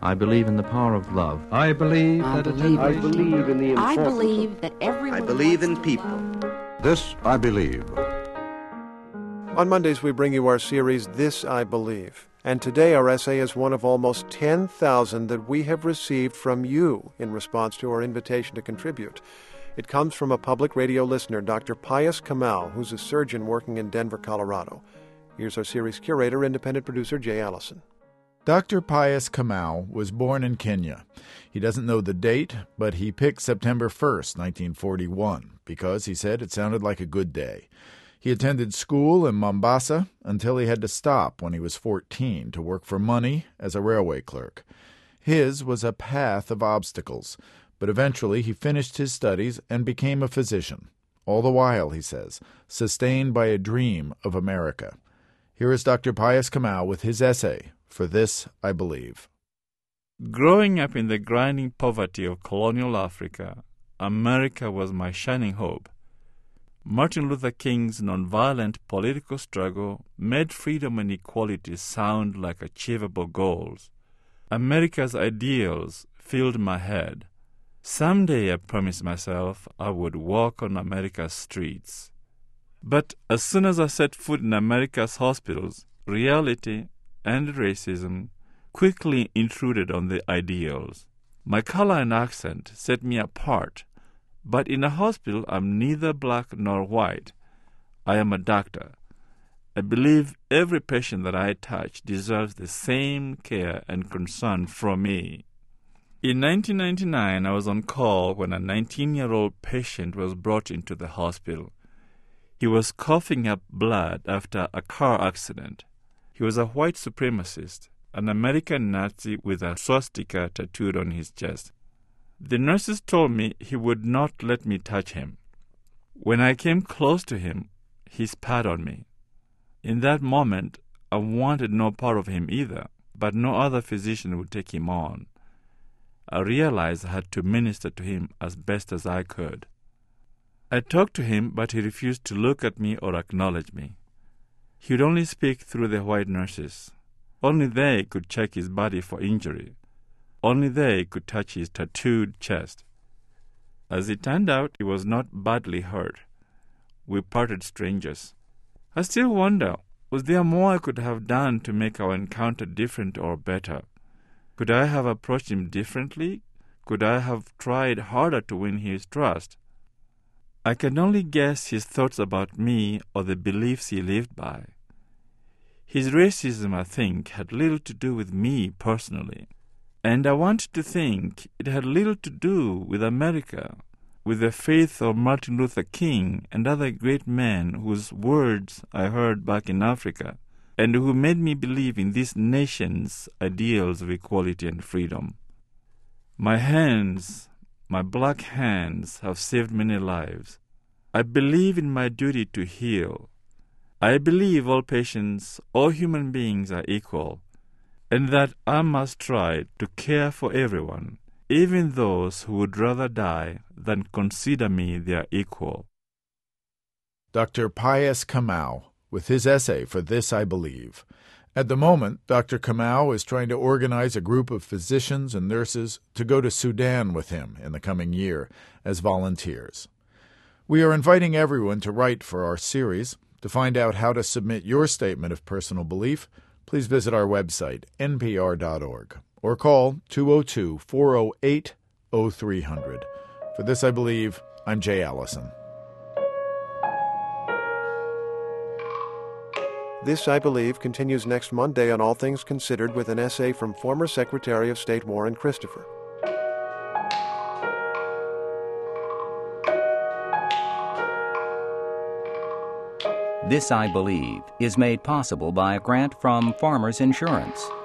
I believe in the power of love. I believe I that believe I believe in the I importance believe that everyone I believe in wants to people. know. This I believe. On Mondays, we bring you our series, This I Believe. And today our essay is one of almost 10,000 that we have received from you in response to our invitation to contribute. It comes from a public radio listener, Dr. Pius Kamau, who's a surgeon working in Denver, Colorado. Here's our series curator, independent producer Jay Allison. Dr. Pius Kamau was born in Kenya. He doesn't know the date, but he picked September 1st, 1941, because he said it sounded like a good day. He attended school in Mombasa until he had to stop when he was 14 to work for money as a railway clerk. His was a path of obstacles, but eventually he finished his studies and became a physician. All the while, he says, sustained by a dream of America. Here is Dr. Pius Kamau with his essay, For This I Believe. Growing up in the grinding poverty of colonial Africa, America was my shining hope. Martin Luther King's nonviolent political struggle made freedom and equality sound like achievable goals. America's ideals filled my head. Someday, I promised myself, I would walk on America's streets. But as soon as I set foot in America's hospitals, reality and racism quickly intruded on the ideals. My color and accent set me apart, but in a hospital I'm neither black nor white. I am a doctor. I believe every patient that I touch deserves the same care and concern from me. In 1999, I was on call when a 19-year-old patient was brought into the hospital. He was coughing up blood after a car accident. He was a white supremacist, an American Nazi with a swastika tattooed on his chest. The nurses told me he would not let me touch him. When I came close to him, he spat on me. In that moment, I wanted no part of him either, but no other physician would take him on. I realized I had to minister to him as best as I could. I talked to him, but he refused to look at me or acknowledge me. He would only speak through the white nurses. Only they could check his body for injury. Only they could touch his tattooed chest. As it turned out, he was not badly hurt. We parted strangers. I still wonder, was there more I could have done to make our encounter different or better? Could I have approached him differently? Could I have tried harder to win his trust? I can only guess his thoughts about me or the beliefs he lived by. His racism, I think, had little to do with me personally. And I want to think it had little to do with America, with the faith of Martin Luther King and other great men whose words I heard back in Africa, and who made me believe in this nation's ideals of equality and freedom. My hands, my black hands, have saved many lives. I believe in my duty to heal. I believe all patients, all human beings are equal, and that I must try to care for everyone, even those who would rather die than consider me their equal. Dr. Pius Kamau, with his essay For This I Believe. At the moment, Dr. Kamau is trying to organize a group of physicians and nurses to go to Sudan with him in the coming year as volunteers. We are inviting everyone to write for our series. To find out how to submit your statement of personal belief, please visit our website, npr.org, or call 202-408-0300. For This I Believe, I'm Jay Allison. This I Believe continues next Monday on All Things Considered with an essay from former Secretary of State Warren Christopher. This I Believe is made possible by a grant from Farmers Insurance.